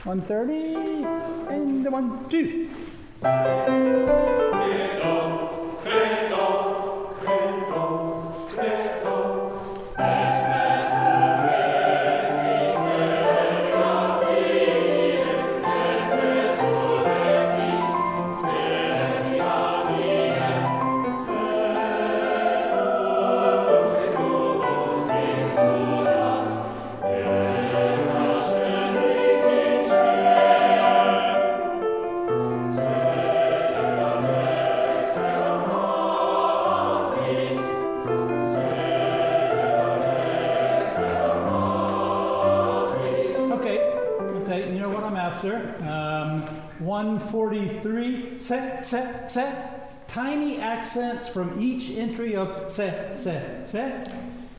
130, and 1, 2. Okay, you know what I'm after. 143, se. Tiny accents from each entry of se.